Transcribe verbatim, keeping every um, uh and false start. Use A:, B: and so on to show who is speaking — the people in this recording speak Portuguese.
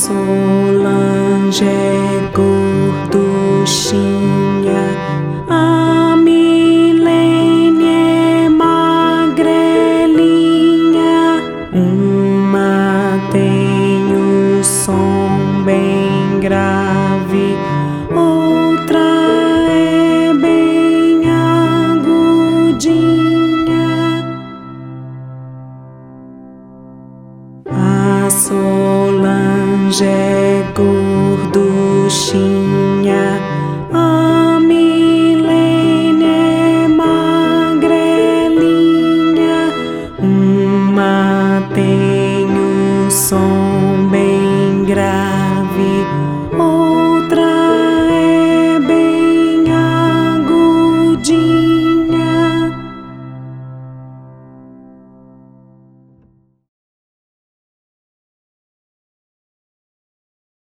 A: Solange é gorduchinha, a Milene é magrelinha. Uma tem o som bem grave, outra é bem agudinha. A Solange é gorduchinha, a Milene é magrelinha. Uma tem o som bem grave,